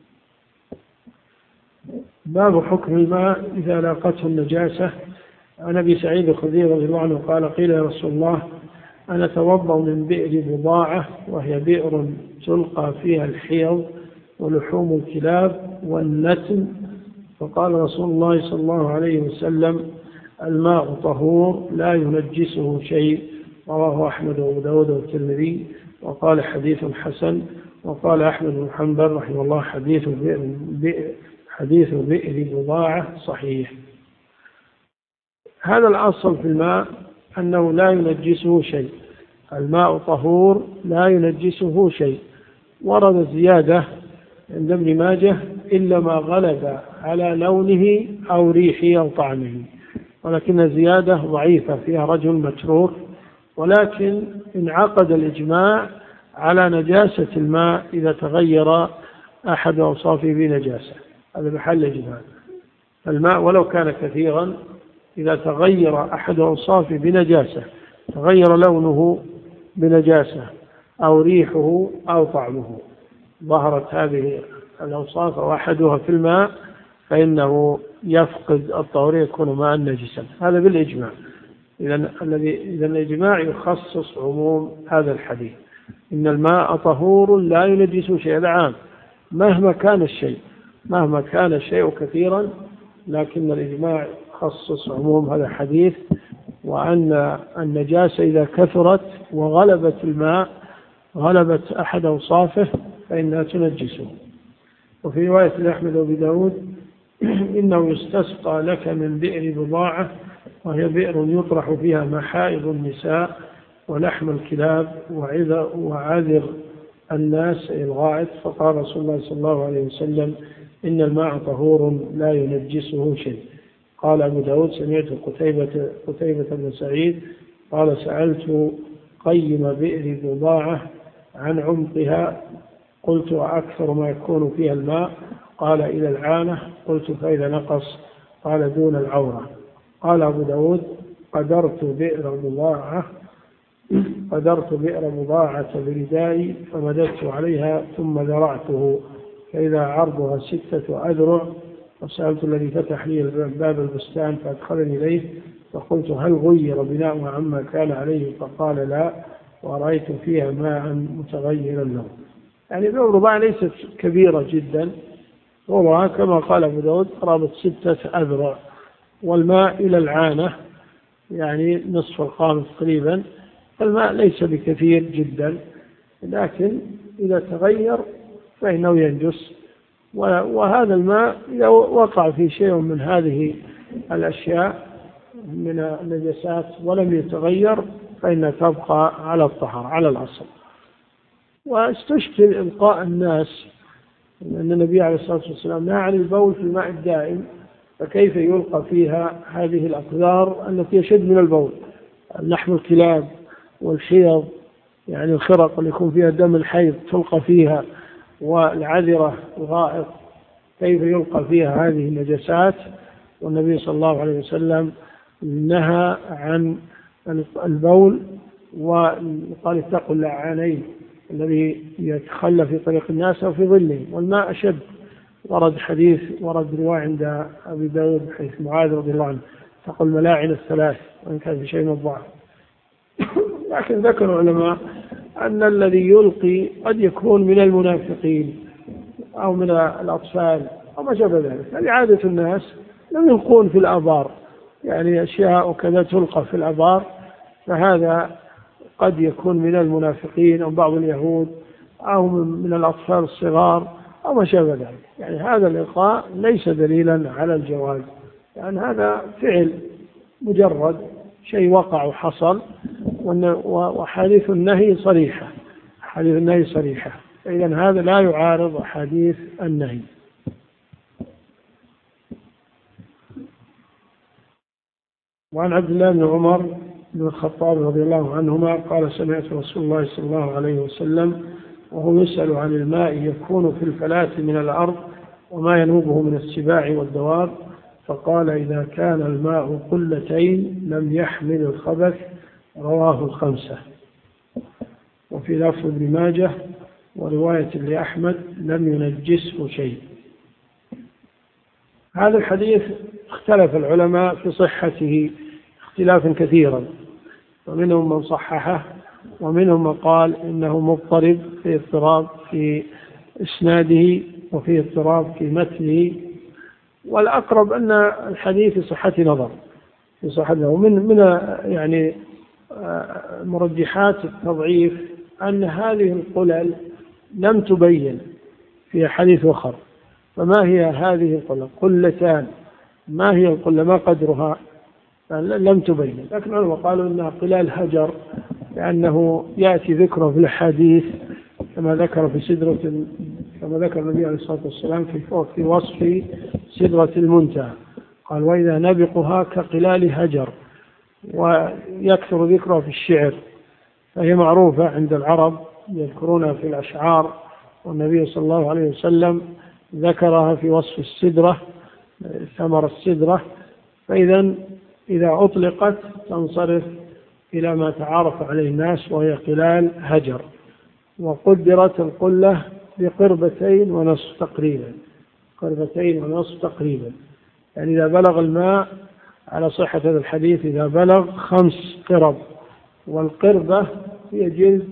باب حكم الماء إذا لاقته النجاسة. عن أبي سعيد الخدري رضي الله عنه قال قيل يا رسول الله أنا أتوضأ من بئر بضاعة وهي بئر تلقى فيها الحيض ولحوم الكلاب والنتن، فقال رسول الله صلى الله عليه وسلم الماء طهور لا ينجسه شيء. رواه أحمد وأبو داود والترمذي وقال حديث حسن. وقال أحمد بن حنبل رحمه الله حديث بئر بضاعة صحيح. هذا الأصل في الماء أنه لا ينجسه شيء، الماء طهور لا ينجسه شيء. ورد زيادة عند ابن ماجه إلا ما غلب على لونه أو ريحه أو طعمه، ولكن زيادة ضعيفة فيها رجل متروك، ولكن انعقد الإجماع على نجاسة الماء إذا تغير أحد أوصافه بنجاسة، هذا محل إجماع. الماء ولو كان كثيرا إذا تغير أحد أوصافه بنجاسة، تغير لونه بنجاسة أو ريحه أو طعمه، ظهرت هذه الأوصاف أو أحدها في الماء فإنه يفقد الطهورية يكون ماء نجسا، هذا بالإجماع. إذا الإجماع يخصص عموم هذا الحديث إن الماء طهور لا ينجس شيء، هذا عام مهما كان الشيء كثيرا، لكن الإجماع يخصص عموم هذا الحديث، وأن النجاسة إذا كثرت وغلبت الماء غلبت أحد أوصافه فإنها تنجسه. وفي رواية أحمد وأبي داود إنه يستسقى لك من بئر بضاعة وهي بئر يطرح فيها محائض النساء ولحم الكلاب وعذر الناس الغائط، فقال رسول الله صلى الله عليه وسلم إن الماء طهور لا ينجسه شيء. قال أبو داود سمعت قتيبة بن سعيد قال سألت قيم بئر بضاعة عن عمقها قلت أكثر ما يكون فيها الماء؟ قال إلى العانة. قلت فإذا نقص؟ قال دون العورة. قال أبو داود قدرت بئر بضاعة بردائي فمددت عليها ثم ذرعته فإذا عرضها 6 أذرع فسألت الذي فتح لي باب البستان فأدخلني إليه فقلت هل غير بناؤها عما كان عليه؟ فقال لا ورأيت فيها ماء متغير اللون. يعني بئر بضاعة ليست كبيرة جدا، طولها كما قال أبو داود قرابة 6 أذرع، والماء إلى العانة يعني نصف القامة تقريبا، الماء ليس بكثير جدا، لكن إذا تغير فإنه ينجس. وهذا الماء إذا وقع في شيء من هذه الأشياء من النجاسات ولم يتغير فإنها تبقى على الطهر على الأصل. واستشكل إلقاء الناس أن النبي عليه الصلاة والسلام نهى عن البول في الماء الدائم، فكيف يلقى فيها هذه الأقذار التي يشد من البول، لحم الكلاب والحيض، يعني الخرق اللي يكون فيها دم الحيض تلقى فيها، والعذرة الغائط كيف يلقى فيها هذه النجاسات؟ والنبي صلى الله عليه وسلم نهى عن البول وقال اتقوا اللعانين الذي يتخلى في طريق الناس أو في ظله، والماء أشد. ورد رواية عند أبي داود حيث معاذ رضي الله عنه اتقوا الملاعن 3 وإن كان في شيء من الضعف. لكن ذكر العلماء أن الذي يلقي قد يكون من المنافقين أو من الأطفال أو ما شابه ذلك، هذه عادة الناس لم يلقون في الآبار، يعني أشياء وكذا تلقى في الآبار، فهذا قد يكون من المنافقين أو بعض اليهود أو من الأطفال الصغار أو ما شابه ذلك. يعني هذا الإلقاء ليس دليلا على الجواز، يعني هذا فعل مجرد شيء وقع وحصل، وحديث النهي صريحة، فإذا هذا لا يعارض أحاديث النهي. وعن عبد الله بن عمر بن الخطاب رضي الله عنهما قال سمعت رسول الله صلى الله عليه وسلم وهو يسأل عن الماء يكون في الفلاة من الأرض وما ينوبه من السباع والدواب، فقال إذا كان الماء قلتين لم يحمل الخبث، رواه 5. وفي لفظ ابن ماجه ورواية لأحمد لم ينجسه شيء. هذا الحديث اختلف العلماء في صحته اختلافا كثيرا، ومنهم من صححه ومنهم من قال إنه مضطرب، في اضطراب في إسناده وفي اضطراب في متنه، والأقرب أن الحديث في صحة نظر، ومن يعني مرجحات التضعيف أن هذه القلل لم تبين في حديث أخر. فما هي هذه القلة؟ قلتان، ما هي القلة؟ ما قدرها؟ لم تبين، لكن العلماء قالوا إنها قلال هجر، لأنه يأتي ذكره في الحديث كما ذكر النبي عليه الصلاة والسلام في وصف سدرة المنتهى، قال وإذا نبقها كقلال هجر، ويكثر ذكره في الشعر، فهي معروفة عند العرب يذكرونها في الأشعار، والنبي صلى الله عليه وسلم ذكرها في وصف السدرة، ثمر السدرة. فإذا إذا أطلقت تنصرف إلى ما تعارف عليه الناس وهي قلال هجر. وقدرت القلة بقربتين ونصف تقريبا، يعني إذا بلغ الماء على صحة هذا الحديث إذا بلغ 5 قرب، والقربة هي جلد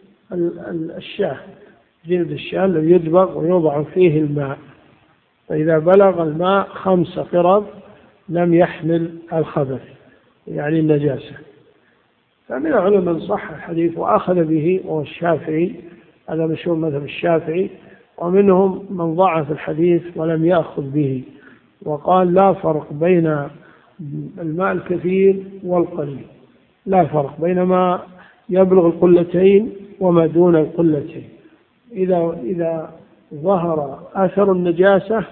الشاة الذي يدبغ ويوضع فيه الماء، فإذا بلغ الماء 5 قرب لم يحمل الخبث يعني النجاسة. فمن العلماء من صح الحديث وأخذ به وهو الشافعي، هذا مشهور مذهب الشافعي، ومنهم من ضعف الحديث ولم يأخذ به وقال لا فرق بين الماء الكثير والقليل، لا فرق بين ما يبلغ القلتين وما دون القلتين. إذا ظهر أثر النجاسة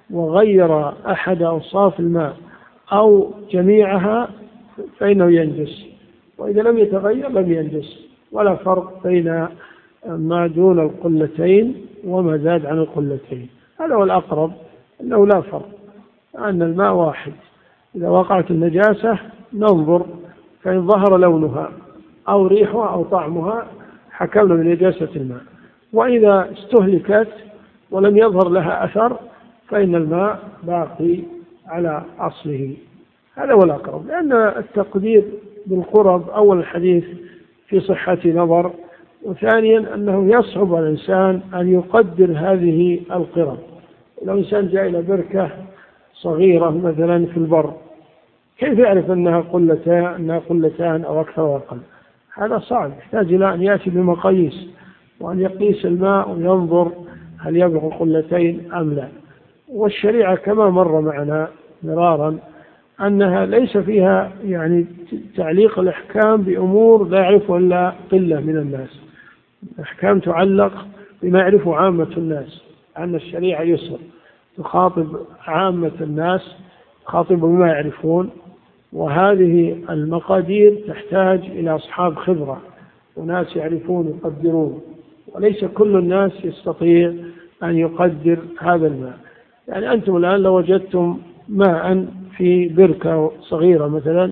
وغير أحد أوصاف الماء أو جميعها فإنه ينجس، وإذا لم يتغير لم ينجس، ولا فرق بين ما دون القلتين وما زاد عن القلتين. هذا هو الأقرب، أنه لا فرق، أن الماء واحد. إذا وقعت النجاسة ننظر، فإن ظهر لونها أو ريحها أو طعمها حكمنا بنجاسة الماء، وإذا استهلكت ولم يظهر لها أثر فإن الماء باقي على أصله. هذا هو الأقرب، لأن التقدير بالقرب أول الحديث في صحة نظر، وثانيا أنه يصعب على الإنسان أن يقدر هذه القرب. لو إنسان جاء إلى بركة صغيرة مثلا في البر، كيف يعرف أنها قلتان أو أكثر أو أقل؟ هذا صعب، يحتاج إلى أن يأتي بمقاييس وأن يقيس الماء وينظر هل يبلغ قلتين أم لا. والشريعة كما مر معنا مرارا أنها ليس فيها يعني تعليق الأحكام بأمور لا يعرفها إلا قلة من الناس. الأحكام تعلق بما يعرفه عامة الناس، أن الشريعة يسر تخاطب عامة الناس، تخاطب بما يعرفون، وهذه المقادير تحتاج إلى أصحاب خبرة وناس يعرفون يقدرون، وليس كل الناس يستطيع أن يقدر هذا الماء. يعني أنتم الآن لو وجدتم ماء في بركة صغيرة مثلا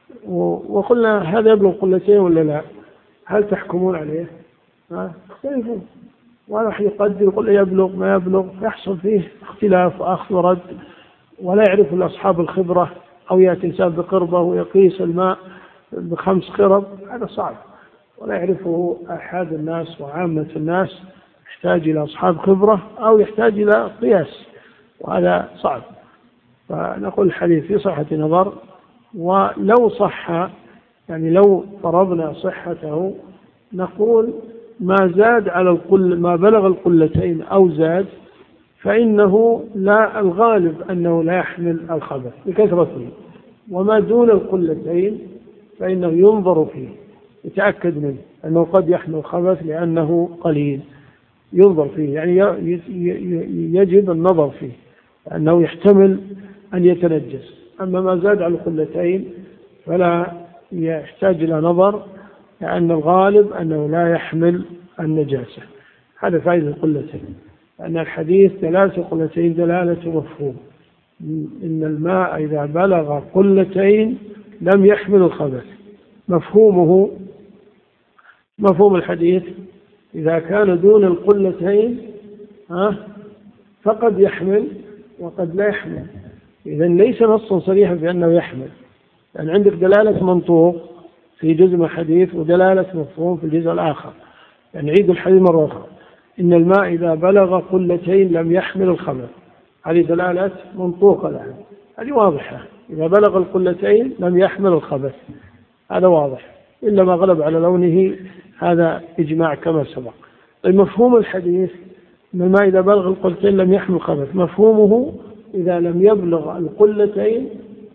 وقلنا هذا يبلغ قلتين ولا لا، هل تحكمون عليه؟ تختلفون، وراح يقدر يقول يبلغ ما يبلغ، يحصل فيه اختلاف وأخذ ورد، ولا يعرف أصحاب الخبرة، أو يأتي إنسان بقربة ويقيس الماء ب5 قرب، هذا صعب ولا يعرفه أحد الناس وعامة الناس، يحتاج إلى أصحاب خبرة أو يحتاج إلى قياس، وهذا صعب. فنقول الحديث في صحة نظر، ولو صح يعني لو فرضنا صحته نقول ما زاد على ما بلغ القلتين أو زاد فإنه لا، الغالب أنه لا يحمل الخبث بكثرته، وما دون القلتين فإنه ينظر فيه يتأكد منه أنه قد يحمل الخبث لأنه قليل، ينظر فيه يعني يجب النظر فيه لأنه يحتمل أن يتنجس. أما ما زاد على القلتين فلا يحتاج إلى نظر، لأن الغالب أنه لا يحمل النجاسة. هذا فائدة القلتين، لأن الحديث دلالة قلتين دلالة مفهوم، إن الماء إذا بلغ قلتين لم يحمل الخبث. مفهومه مفهوم الحديث إذا كان دون القلتين فقد يحمل وقد لا يحمل. إذن ليس نصا صريحا بأنه يحمل، لأن عندك دلالة منطوق في جزء من الحديث ودلالة مفهوم في الجزء الآخر. يعني نعيد الحديث مرة أخرى، إن الماء إذا بلغ قلتين لم يحمل الخبث، هذه دلالة منطوقة لها، هذه واضحة، إذا بلغ القلتين لم يحمل الخبث، هذا واضح، إلا ما غلب على لونه هذا إجماع كما سبق. المفهوم الحديث إن الماء إذا بلغ القلتين لم يحمل الخبث، مفهومه إذا لم يبلغ القلتين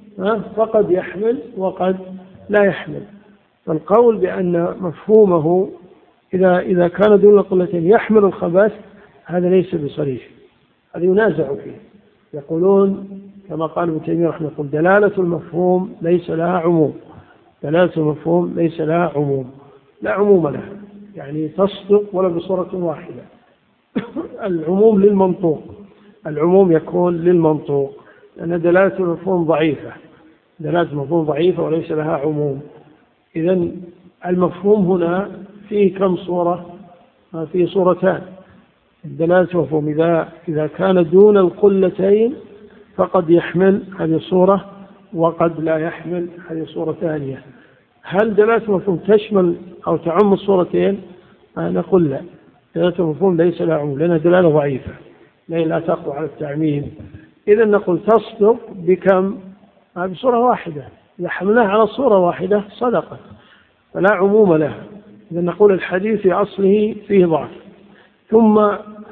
فقد يحمل وقد لا يحمل. فالقول بأن مفهومه إذا كان دون القلتين يحمل الخبث هذا ليس بصريح، هذا ينازع فيه. يقولون كما قال ابن تيمية رحمه الله دلالة المفهوم ليس لها عموم، دلالة المفهوم ليس لها عموم، لا عموم لها، يعني تصدق ولا بصورة واحدة. العموم للمنطوق، العموم يكون للمنطوق، لأن دلالة المفهوم ضعيفة، دلالة المفهوم ضعيفة وليس لها عموم. إذن المفهوم هنا فيه كم صورة؟ فيه صورتان. دلالة المفهوم إذا كان دون القلتين فقد يحمل، هذه صورة، وقد لا يحمل، هذه صورة ثانية. هل دلالة المفهوم تشمل أو تعم الصورتين؟ نقول لا، دلالة المفهوم ليس لها عموم لأنها دلالة ضعيفة لا تقوى على التعميم. إذن نقول تصدق بكم؟ بصورة واحدة، إذا حملناها على صورة واحدة صدقت فلا عموم لها. إذن نقول الحديث في أصله فيه ضعف، ثم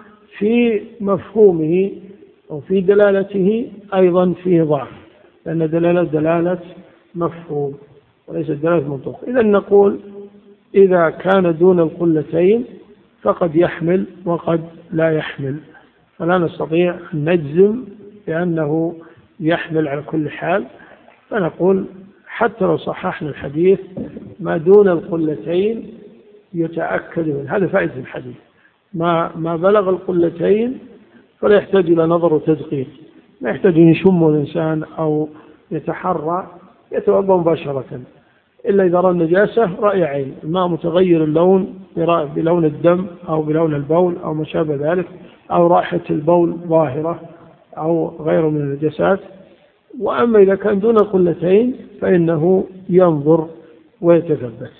في مفهومه أو في دلالته أيضا فيه ضعف، لأن دلالة مفهوم وليس دلالة منطوق. إذن نقول إذا كان دون القلتين فقد يحمل وقد لا يحمل، فلا نستطيع أن نجزم لأنه يحمل على كل حال. فنقول حتى لو صححنا الحديث ما دون القلتين يتأكد منه. هذا فائدة الحديث، ما بلغ القلتين فلا يحتاج إلى نظر وتدقيق، لا يحتاج أن يشم الإنسان أو يتحرى، يتوضأ مباشرة، إلا إذا رأى النجاسة رأي عين، الماء متغير اللون بلون الدم أو بلون البول أو ما شابه ذلك، أو رائحة البول ظاهرة أو غيره من النجاسات. وأما إذا كان دون القلتين فإنه ينظر ويتثبت.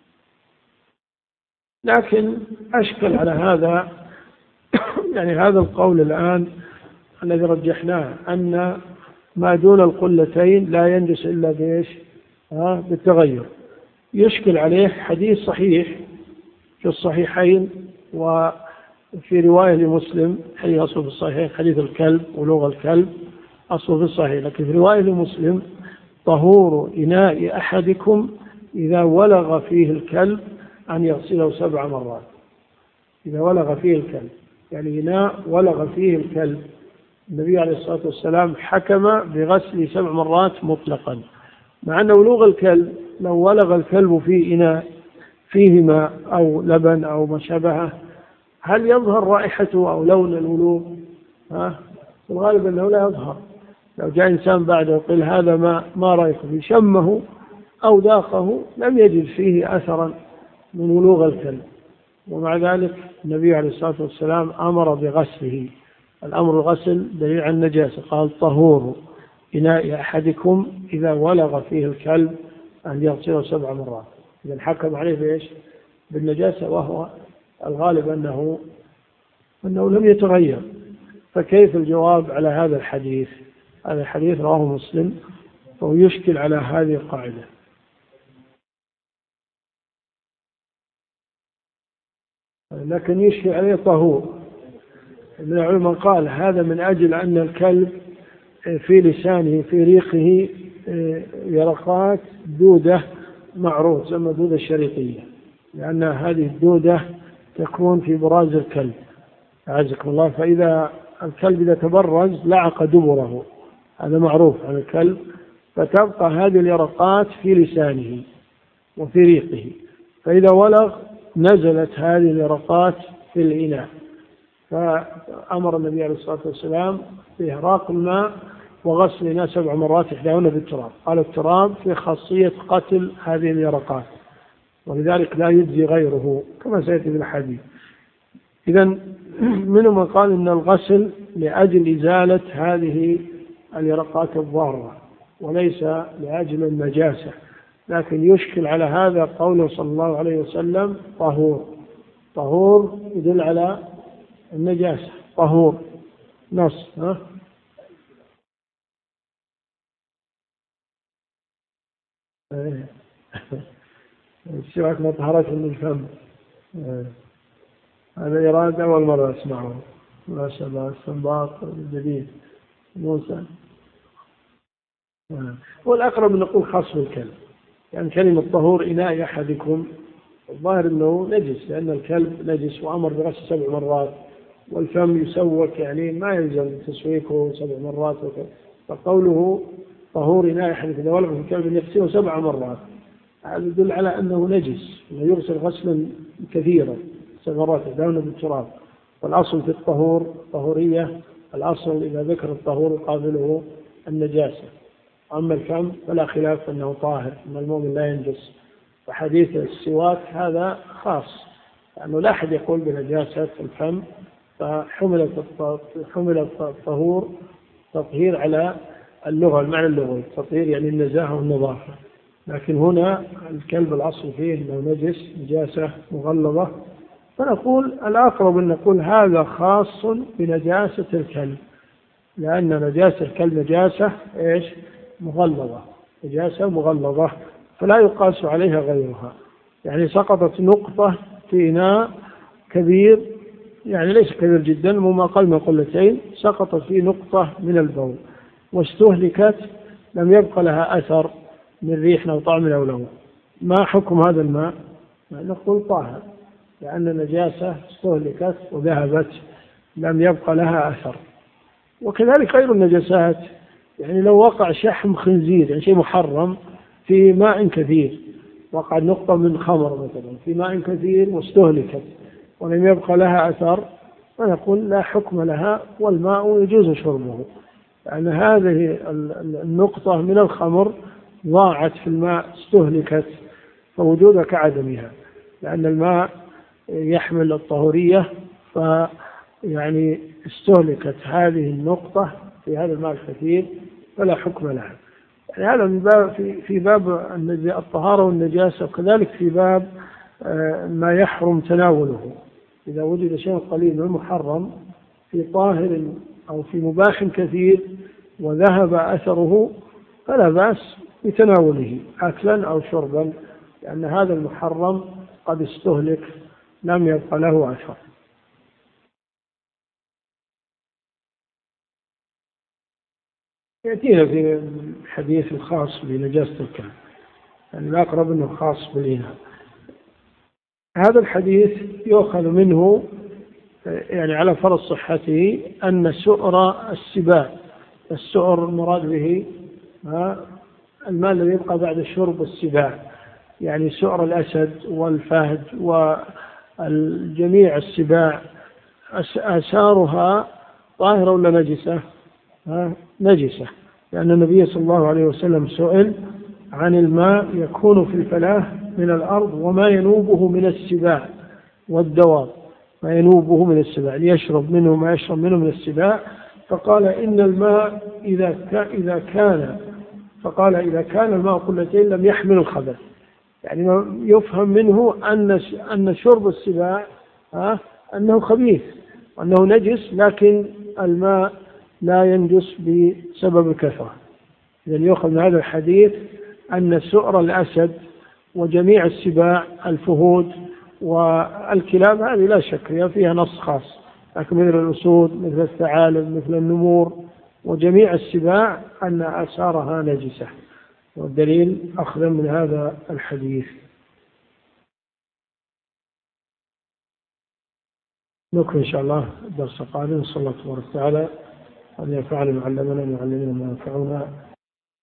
لكن أشكل على هذا يعني هذا القول الآن الذي رجحناه أن ما دون القلتين لا ينجس إلا بإيش؟ بالتغير. يشكل عليه حديث صحيح في الصحيحين وفي رواية لمسلم، حديث أصل في الصحيحين حديث الكلب ولغة الكلب أصل في الصحيح، لكن في رواية لمسلم طهور إناء أحدكم إذا ولغ فيه الكلب أن يغسله 7 مرات. إذا ولغ فيه الكلب يعني إناء ولغ فيه الكلب، النبي عليه الصلاة والسلام حكم بغسل 7 مرات مطلقا، مع أن ولوغ الكلب لو ولغ الكلب في إناء فيه ماء أو لبن أو ما شابهه هل يظهر رائحته أو لون الولوغ؟ في الغالب أنه لا يظهر. لو جاء إنسان بعده وقال هذا ما رأيكم شمه أو ذاقه لم يجد فيه أثرا من ولوغ الكلب، ومع ذلك النبي عليه الصلاة والسلام أمر بغسله. الأمر الغسل دليل على النجاسة، قال طهور إناء أحدكم إذا ولغ فيه الكلب أن يغسله 7 مرات. إذا حكم عليه بإيش؟ بالنجاسة، وهو الغالب أنه لم يتغير. فكيف الجواب على هذا الحديث؟ هذا الحديث رواه مسلم، فهو يشكل على هذه القاعدة. لكن يشكل عليه طهور. ابن العلماء قال هذا من أجل أن الكلب في لسانه في ريقه يرقات دودة معروف زي دودة الشريطية، لأن هذه الدودة تكون في براز الكلب أعزكم الله، فإذا الكلب إذا تبرز لعق دبره، هذا معروف عن الكلب، فتبقى هذه اليرقات في لسانه وفي ريقه، فإذا ولغ نزلت هذه اليرقات في الإناء، فأمر النبي عليه الصلاة والسلام بإهراق الماء وغسل الإناء 7 مرات إحداهن بالتراب. قال التراب في خاصية قتل هذه اليرقات، ولذلك لا يجزي غيره كما سيأتي في الحديث. إذن منهم من قال إن الغسل لأجل إزالة هذه اليرقات الضارة وليس لأجل النجاسة، لكن يشكل على هذا قوله صلى الله عليه وسلم طهور يدل على النجاسة، طهور نص السواك ما طهرت من الفم. هذا إرادة أول مرة أسمعه، ما شاء الله استنباط جديد موسى. والأقرب نقول خاص بالكلب، يعني كلمة طهور إناء أحدكم الظاهر أنه نجس، لأن الكلب نجس وأمر بغسل 7 مرات، والفم يسوك يعني ما يلزم تسويكه 7 مرات فقوله طهور إناء أحدكم إذا ولغ في الكلب أن يغسله 7 مرات هذا يدل على أنه نجس ويغسل غسلا كثيرا 7 مرات دون بالتراب. والأصل في الطهور طهورية، الأصل إذا ذكر الطهور قابله النجاسة. أما الفم فلا خلاف أنه طاهر، أن المؤمن لا ينجس. وحديث السواك هذا خاص، لأنه لا أحد يقول بنجاسة الفم، فحمل الطهور تطهير على اللغة، المعنى اللغوي التطهير يعني النزاهة والنظافة، لكن هنا الكلب الأصل فيه أنه نجس نجاسة مغلظة، فنقول الأقرب أن نقول هذا خاص بنجاسة الكلب، لأن نجاسة الكلب نجاسة إيش؟ مغلظة، نجاسة مغلظة، فلا يقاس عليها غيرها. يعني سقطت نقطة في إناء كبير، يعني ليس كبير جدا مما أقل من قلتين، سقطت فيه نقطة من البول واستهلكت، لم يبقى لها أثر من ريح أو طعم أو لون، ما حكم هذا الماء؟ نقول طاهر، لأن النجاسة استهلكت وذهبت، لم يبقى لها أثر. وكذلك غير النجاسات، يعني لو وقع شحم خنزير يعني شيء محرم في ماء كثير، وقع نقطة من خمر مثلا في ماء كثير واستهلكت ولم يبقى لها أثر، فنقول لا حكم لها والماء يجوز شربه، لأن هذه النقطة من الخمر ضاعت في الماء استهلكت، فوجودها كعدمها، لأن الماء يحمل الطهورية، فيعني استهلكت هذه النقطة في هذا الماء الكثير فلا حكم لها. يعني هذا من باب في باب الطهارة والنجاسة، وكذلك في باب ما يحرم تناوله. إذا وجد شيء قليل من المحرم في طاهر أو في مباح كثير وذهب أثره فلا بأس بتناوله أكلا أو شربا، لأن هذا المحرم قد استهلك لم يبق له أثر. يأتينا في الحديث الخاص بنجاسة الكلب، يعني الأقرب أنه خاص بالإناء. هذا الحديث يؤخذ منه يعني على فرض صحته أن سؤر السباع، السؤر المراد به الماء الذي يبقى بعد شرب السباع، يعني سؤر الأسد والفهد والجميع السباع آثارها طاهرة ولا نجسة؟ نجسة، لأن النبي صلى الله عليه وسلم سئل عن الماء يكون في الفلاة من الأرض وما ينوبه من السباع والدواب، ما ينوبه من السباع ليشرب منه ما يشرب منه من السباع، فقال إن الماء إذا كان الماء قلتين لم يحمل الخبث، يعني يفهم منه أن شرب السباع أنه خبيث وأنه نجس، لكن الماء لا ينجس بسبب الكثرة. إذن يؤخذ من هذا الحديث أن سؤر الأسد وجميع السباع الفهود والكلاب هذه لا شك فيها نص خاص، لكن مثل الأسود مثل الثعالب مثل النمور وجميع السباع أن آثارها نجسة، والدليل أخذ من هذا الحديث. نكمل إن شاء الله الدرس القادم. صلى الله عليه وسلم أن ينفعنا ما علمنا ويعلمنا ما ينفعنا.